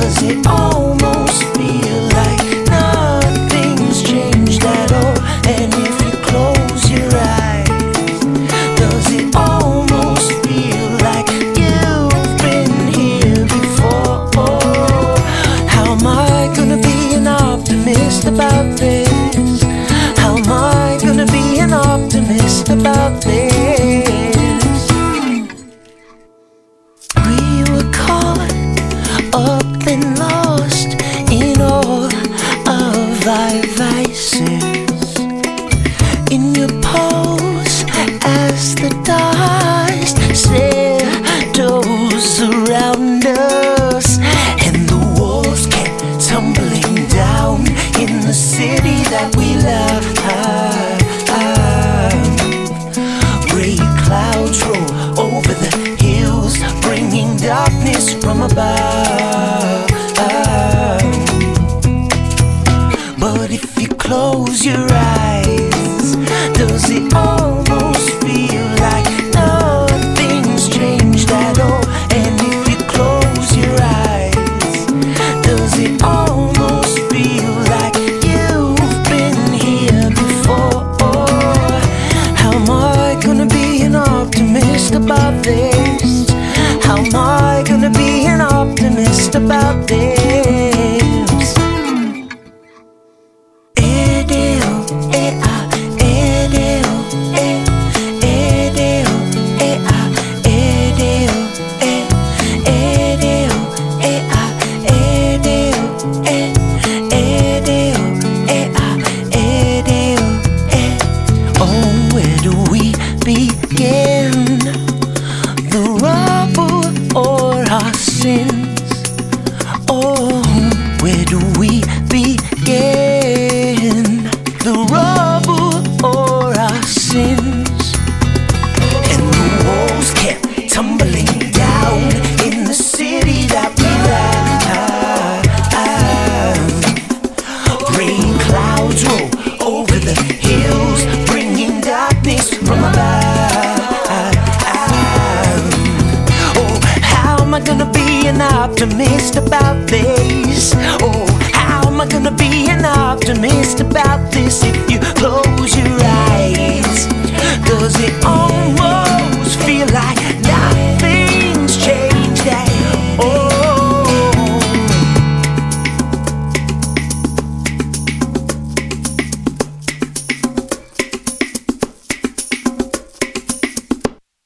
Does it almost feel like nothing's changed at all? And if you close your eyes, does it almost feel like you've been here before? How am I gonna be an optimist about this? How am I gonna be an optimist about this? We were caught up and lost in all of our vices. In your pose as the dust settles around us, and the walls kept tumbling down in the city that we love. Gray clouds roll over the hills, bringing darkness from above. But if you close your eyes, does it almost feel like nothing's changed at all? And if you close your eyes, does it almost feel like you've been here before? How am I gonna be an optimist about this? How am I gonna be an optimist about this? Begin the rubble or our sins? Oh, where do we begin? The rubble or our sins? And the walls kept tumbling down in the city that we love. Rain clouds roll over the hills, bringing darkness from above. Gonna be an optimist about this? Oh, how am I gonna be an optimist about this? If you close your eyes, does it only